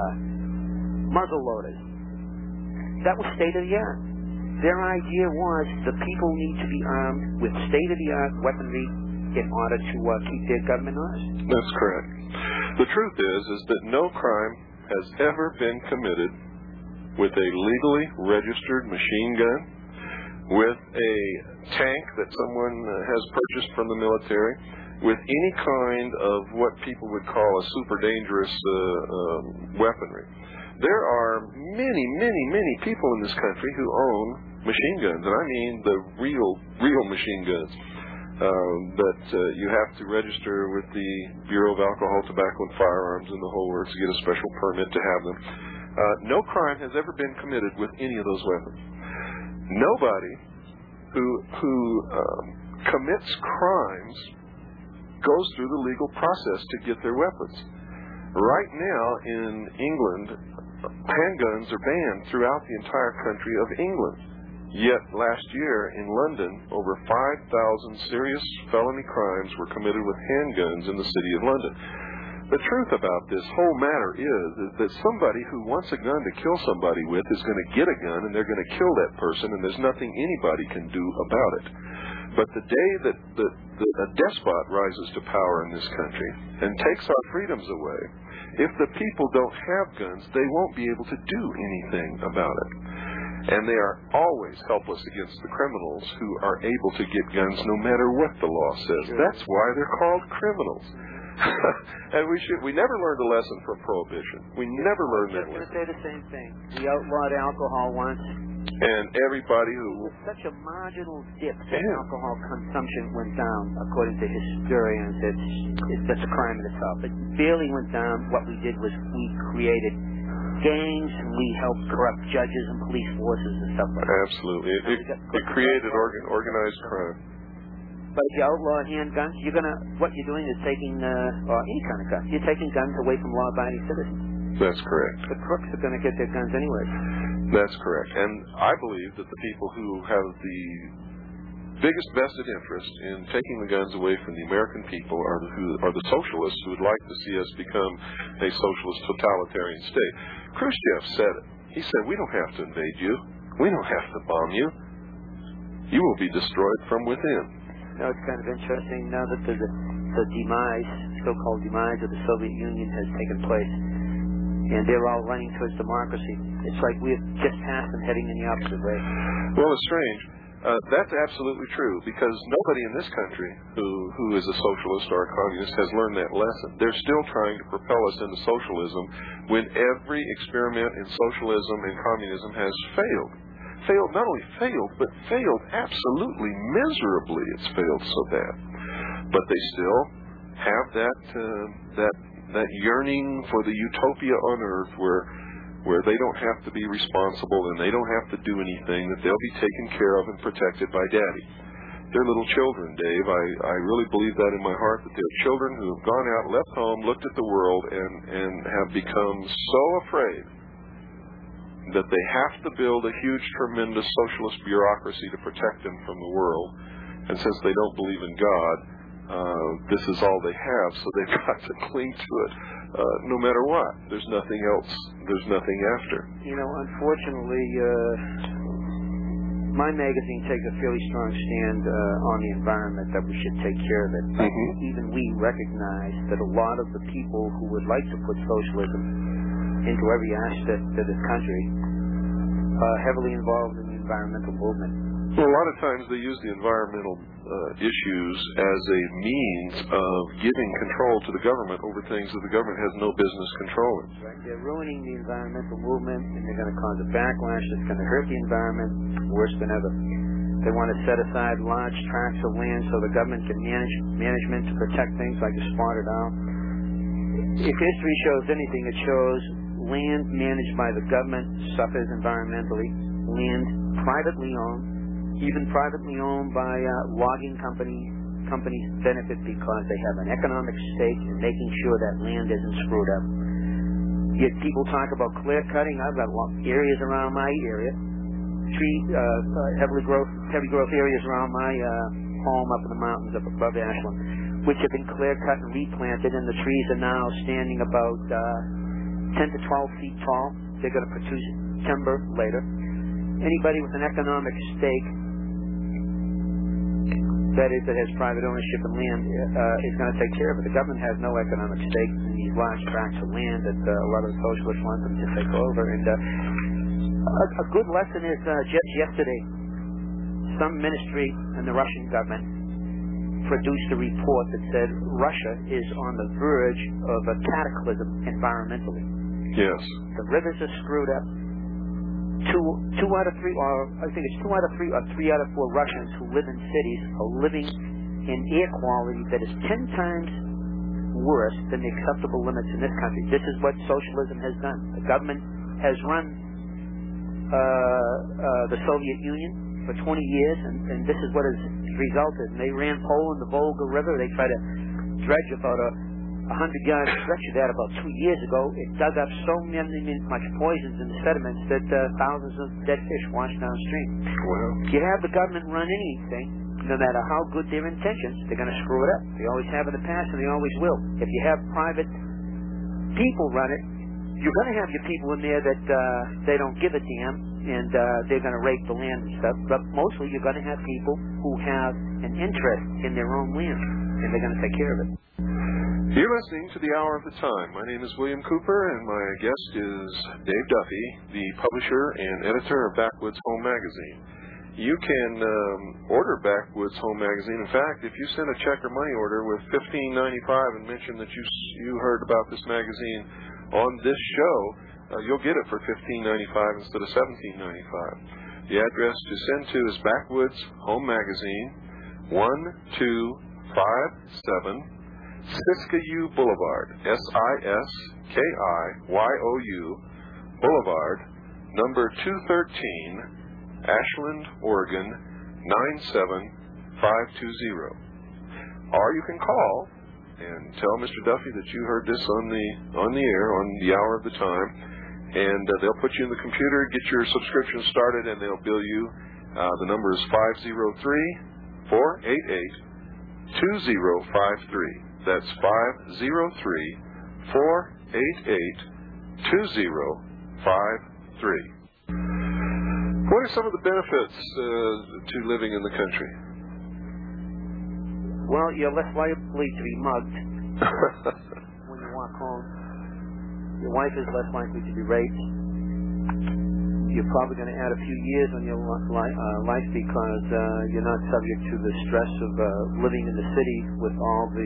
Speaker 2: muzzle loaders. That was state-of-the-art. Their idea was the people need to be armed with state-of-the-art weaponry in order to keep their government honest.
Speaker 3: That's correct. The truth is that no crime has ever been committed with a legally registered machine gun, with a tank that someone has purchased from the military, with any kind of what people would call a super dangerous weaponry. There are many, many, many people in this country who own machine guns, and I mean the real machine guns. That you have to register with the Bureau of Alcohol, Tobacco, and Firearms and the whole works to get a special permit to have them. No crime has ever been committed with any of those weapons. Nobody who commits crimes goes through the legal process to get their weapons. Right now in England, handguns are banned throughout the entire country of England. Yet last year in London, over 5,000 serious felony crimes were committed with handguns in the city of London. The truth about this whole matter is that somebody who wants a gun to kill somebody with is going to get a gun and they're going to kill that person, and there's nothing anybody can do about it. But the day that a despot rises to power in this country and takes our freedoms away, if the people don't have guns, they won't be able to do anything about it. And they are always helpless against the criminals who are able to get guns no matter what the law says.
Speaker 2: Sure.
Speaker 3: That's why they're called criminals. And we never learned a lesson from Prohibition. We never learned that
Speaker 2: lesson. I was
Speaker 3: lesson.
Speaker 2: going to say the same thing. We outlawed alcohol once.
Speaker 3: And everybody who...
Speaker 2: With such a marginal dip that alcohol consumption went down, according to historians, that's a crime in itself. It barely went down. What we did was we created gangs, and we helped corrupt judges and police forces and stuff like that.
Speaker 3: Absolutely. It created organized crime.
Speaker 2: But if you outlaw handguns, what you're doing is taking, or any kind of gun, you're taking guns away from law-abiding citizens.
Speaker 3: That's correct.
Speaker 2: The crooks are going to get their guns anyway.
Speaker 3: That's correct. And I believe that the people who have the biggest vested interest in taking the guns away from the American people are the socialists who would like to see us become a socialist totalitarian state. Khrushchev said it. He said, we don't have to invade you. We don't have to bomb you. You will be destroyed from within.
Speaker 2: Now, it's kind of interesting now that the demise, so-called demise of the Soviet Union has taken place, and they're all running towards democracy. It's like we've just passed and heading in the opposite way.
Speaker 3: Well, it's strange. That's absolutely true, because nobody in this country who is a socialist or a communist has learned that lesson. They're still trying to propel us into socialism when every experiment in socialism and communism has failed. Not only failed, but failed absolutely miserably. It's failed so bad. But they still have that yearning for the utopia on earth where they don't have to be responsible and they don't have to do anything, that they'll be taken care of and protected by Daddy. They're little children, Dave. I really believe that in my heart, that they're children who have gone out, left home, looked at the world, and have become so afraid that they have to build a huge, tremendous socialist bureaucracy to protect them from the world. And since they don't believe in God, this is all they have, so they've got to cling to it no matter what. There's nothing else. There's nothing after.
Speaker 2: You know, unfortunately, my magazine takes a fairly strong stand on the environment, that we should take care of it.
Speaker 3: Mm-hmm.
Speaker 2: Even we recognize that a lot of the people who would like to put socialism into every aspect of this country are heavily involved in the environmental movement.
Speaker 3: Well, a lot of times they use the environmental issues as a means of giving control to the government over things that the government has no business controlling.
Speaker 2: Right. They're ruining the environmental movement, and they're going to cause a backlash that's going to hurt the environment worse than ever. They want to set aside large tracts of land so the government can management to protect things like the spotted owl. If history shows anything, it shows land managed by the government suffers environmentally. Land privately owned, even privately owned by logging companies benefit because they have an economic stake in making sure that land isn't screwed up. Yet people talk about clear cutting. I've got areas around my area, heavy growth areas around my home up in the mountains up above Ashland, which have been clear cut and replanted, and the trees are now standing about 10 to 12 feet tall. They're going to produce timber later. Anybody with an economic stake, that is, that has private ownership of land, is going to take care of it. The government has no economic stake in these large tracts of land that a lot of the socialists want them to take over. And a good lesson is just yesterday, some ministry in the Russian government produced a report that said Russia is on the verge of a cataclysm environmentally.
Speaker 3: Yes.
Speaker 2: The rivers are screwed up. Two out of three, or I think it's 2 out of 3 or 3 out of 4 Russians who live in cities are living in air quality that is 10 times worse than the acceptable limits in this country. This is what socialism has done. The government has run the Soviet Union for 20 years, and this is what has resulted. And they ran Poland, the Volga River. They tried to dredge about 100-yard stretch of that about 2 years ago. It dug up so much poisons in the sediments that thousands of dead fish washed downstream.
Speaker 3: Well,
Speaker 2: If you have the government run anything, no matter how good their intentions, they're going to screw it up. They always have in the past, and they always will. If you have private people run it, you're going to have your people in there that they don't give a damn, and they're going to rape the land and stuff. But mostly you're going to have people who have an interest in their own land, and they're going to take care of it.
Speaker 3: you're listening to The Hour of the Time. My name is William Cooper, and my guest is Dave Duffy, the publisher and editor of Backwoods Home Magazine. You can order Backwoods Home Magazine. In fact, if you send a check or money order with $15.95 and mention that you heard about this magazine on this show, you'll get it for $15.95 instead of $17.95. The address to send to is Backwoods Home Magazine, 1257 Siskiyou Boulevard, Siskiyou Boulevard, number 213, Ashland, Oregon, 97520. Or you can call and tell Mr. Duffy that you heard this on the air, on the Hour of the Time, and they'll put you in the computer, get your subscription started, and they'll bill you. The number is 503-488-2053. That's 503-488-2053. What are some of the benefits to living in the country?
Speaker 2: Well, you're less likely to be mugged when you walk home. Your wife is less likely to be raped. You're probably going to add a few years on your life because you're not subject to the stress of living in the city with all the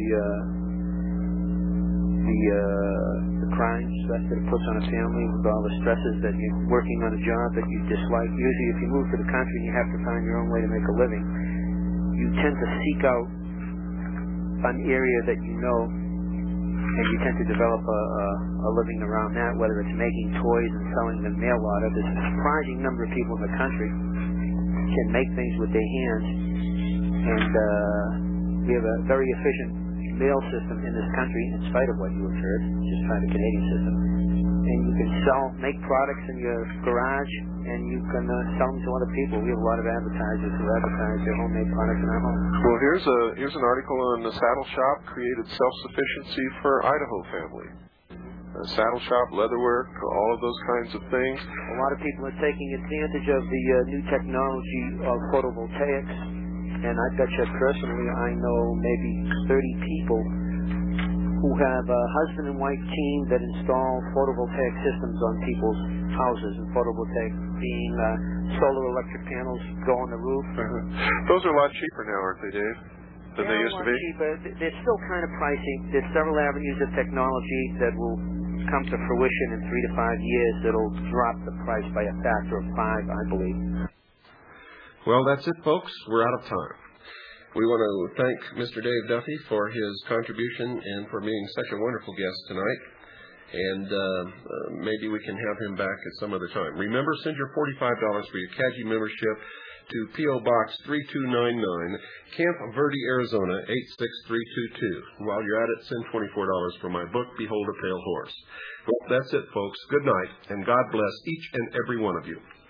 Speaker 2: crime stress that it puts on a family, with all the stresses that you're working on a job that you dislike. Usually if you move to the country and you have to find your own way to make a living, you tend to seek out an area that you know, and you tend to develop a living around that, whether it's making toys and selling them mail order. There's a surprising number of people in the country can make things with their hands, and we have a very efficient mail system in this country, in spite of what you have heard, just try the Canadian system. And you can make products in your garage, and you can sell them to other people. We have a lot of advertisers who advertise their homemade products in our home.
Speaker 3: Well, here's an article on the Saddle Shop, created self-sufficiency for Idaho family. Saddle shop, leatherwork, all of those kinds of things.
Speaker 2: A lot of people are taking advantage of the new technology of photovoltaics, and I bet you personally I know maybe 30 people who have a husband and wife team that install photovoltaic systems on people's houses, and photovoltaic being solar electric panels go on the roof.
Speaker 3: Those are a lot cheaper now, aren't they, Dave, than they used to be?
Speaker 2: Cheaper. They're still kind of pricey. There's several avenues of technology that will come to fruition in 3 to 5 years that'll drop the price by a factor of 5, I believe.
Speaker 1: Well, that's it, folks. We're out of time. We want to thank Mr. Dave Duffy for his contribution and for being such a wonderful guest tonight. And maybe we can have him back at some other time. Remember, send your $45 for your CAGI membership to P.O. Box 3299, Camp Verde, Arizona 86322. While you're at it, send $24 for my book, Behold a Pale Horse. Well, that's it, folks. Good night, and God bless each and every one of you.